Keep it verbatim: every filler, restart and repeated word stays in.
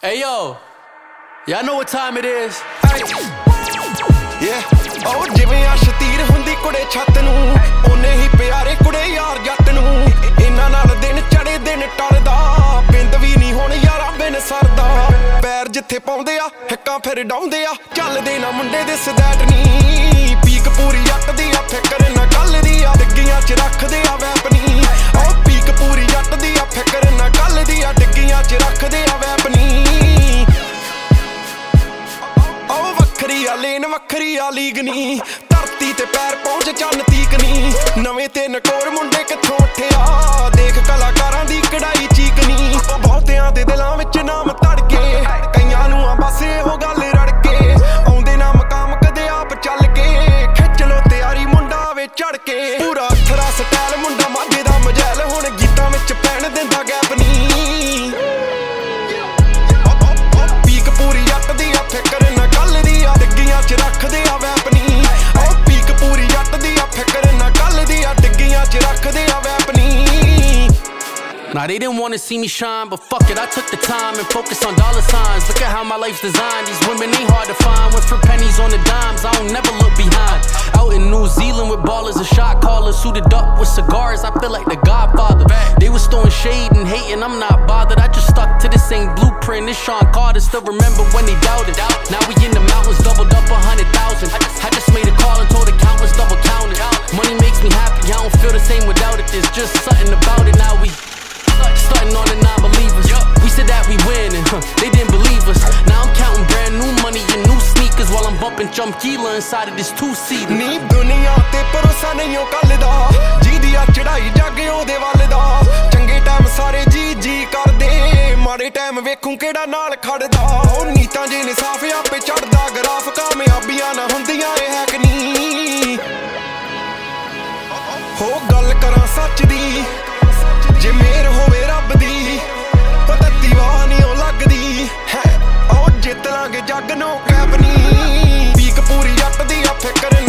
Hey yo, y'all know what time it is? Yeah, oh ਜਿਵੇਂ ਅਸ਼ਤੀਰ ਹੁੰਦੀ ਕੁੜੇ ਛੱਤ ਨੂੰ ਉਹਨੇ ਹੀ ਪਿਆਰੇ ਕੁੜੇ ਯਾਰ ਜੱਟ ਨੂੰ ਇਹਨਾਂ ਨਾਲ ਦਿਨ ਚੜੇ ਦਿਨ ਟਲਦਾ ਪਿੰਡ ਵੀ ਨਹੀਂ ਹੁਣ ਯਾਰਾ ਬਿਨ ਸਰਦਾ ਪੈਰ ਜਿੱਥੇ ਪਾਉਂਦੇ ਆ ਹਿੱਕਾਂ ਫਿਰ ਡਾਉਂਦੇ ਆ ਚੱਲਦੇ ਨਾ ਮੁੰਡੇ ਦੇ ਸਦੈਟ ਨਹੀਂ ਪੀਕ ਪੂਰੀ ਜੱਟ ਦੀ ਆ ਫਿਕਰ ਨਾ ਕੱਲ ਦੀ ਆ ਡਿੱਗੀਆਂ ਚ ਰੱਖਦੇ ਆ ਵੈਪਨੀ ਉਹ ਪੀਕ ਪੂਰੀ ਜੱਟ ਦੀ ਆ ਫਿਕਰ ਨਾ ਕੱਲ ਦੀ ਆ ਡਿੱਗੀਆਂ ਚ ਰੱਖਦੇ ਆ ਵੈਪਨੀ ਵੱਖਰੀ ਆ ਲੇਨ ਵੱਖਰੀ ਆ ਲੀਗ ਨੀ ਧਰਤੀ ਤੇ ਪੈਰ ਪਹੁੰਚ ਚੰਨ ਤੀਕ ਨੀ ਨਵੇਂ ਤੇ ਨਕੋਰ ਮੁੰਡੇ ਕਿੱਥੋਂ ਉੱਠਿਆ ਦੇਖ ਕਲਾਕਾਰਾਂ ਦੀ ਕਢਾਈ ਚੀਕ ਨੀ ਬਹੁਤਿਆਂ ਦੇ ਦਿਲਾਂ ਵਿੱਚ ਨਾਮ ਧੜਕੇ ਕਈਆਂ ਨੂੰ ਆ ਬਸ ਇਹੋ ਗੱਲ ਰੜਕੇ ਆਉਂਦੇ ਨਾ ਮਕਾਮ ਕਦੇ ਆਪ ਚੱਲ ਕੇ ਖਿੱਚ ਲੋ ਤਿਆਰੀ ਮੁੰਡਾ ਵੇ ਚੜ ਕੇ ਪੂਰਾ ਅਥਰਾ ਸਟਾਈਲ ਮੁੰਡਾ ਮਾਝੇ ਦਾ ਮਜੈਲ ਹੁਣ ਗੀਤਾਂ ਵਿੱਚ ਪੈਣ ਦਿੰਦਾ ਗੈਪ ਨੀ ਪੀਕ ਪੂਰੀ ਜੱਟ ਦੀ ਆ ਫਿਕਰ ਨਾ ਕੱਲ ਦੀ ਆ ਡਿੱਗੀਆਂ ਚ ਰੱਖਦੇ ਆ ਵੈਪਨੀ ਉਹ ਪੀਕ ਪੂਰੀ ਜੱਟ ਦੀ ਆ ਫਿਕਰ ਨਾ ਕੱਲ ਦੀ ਆ ਡਿੱਗੀਆਂ ਚ ਰੱਖਦੇ ਆ ਵੈਪਨੀ Nah, they didn't want to see me shine, but fuck it, I took the time and focused on dollar signs. Look at how my life's designed. These women ain't hard to find. Went for pennies on the dimes, I don't never look behind. Out in New Zealand with ballers and shot callers, suited up with cigars, I feel like the Godfather. They was throwing shade and hating, I'm not bothered. I just stuck to the same blueprint. This Sean Carter, still remember when they doubted. Now we in the mountains, doubled up a hundred thousand. I just made a call and told the accountants double counted. Money makes me happy, I don't feel the same without it. There's just something about it. Now we starting on the non-believers. We said that we winning, huh, they didn't believe us. Now I'm counting brand new money and new sneakers while I'm bumping Chumkila inside of this two-seater. ਨੀ ਦੁਨੀਆ ਤੇ ਭਰੋਸਾ ਨਹੀਂ ਓ ਕੱਲ ਦਾ ਜਿਹਦੀ ਆ ਚੜਾਈ ਜੱਗ ਉਹਦੇ ਵੱਲ ਦਾ ਚੰਗੇ ਟਾਈਮ ਸਾਰੇ ਜੀ ਜੀ ਕਰਦੇ ਮਾੜੇ ਟਾਈਮ ਵੇਖੂ ਕਿਹੜਾ ਨਾਲ ਖੜਦਾ ਉਹ ਨੀਤਾਂ ਜੇ ਨੇ ਸਾਫ ਆਪੇ ਚੜਦਾ ਗਰਾਫ ਕਾਮਯਾਬੀਆਂ ਨਾ ਹੁੰਦੀਆਂ ਇਹ ਹੈ ਕਿ ਨਹੀਂ ਹੋ ਗੱਲ ਕਰਾਂ ਸੱਚ ਦੀ ਜੇ ਮੇਰ ਹੋਵੇ ਰੱਬ ਦੀ ਉਹ ਤੱਤੀ ਵਾਹ ਨੀ ਉਹ ਲੱਗਦੀ ਹੈ ਉਹ ਜਿੱਤ ਲਾਂਗੇ ਜੱਗ ਨੂੰ ਕੈਪ ਨੀ ਪੀਕ ਪੂਰੀ ਜੱਟ ਦੀ ਆ ਫਿਕਰ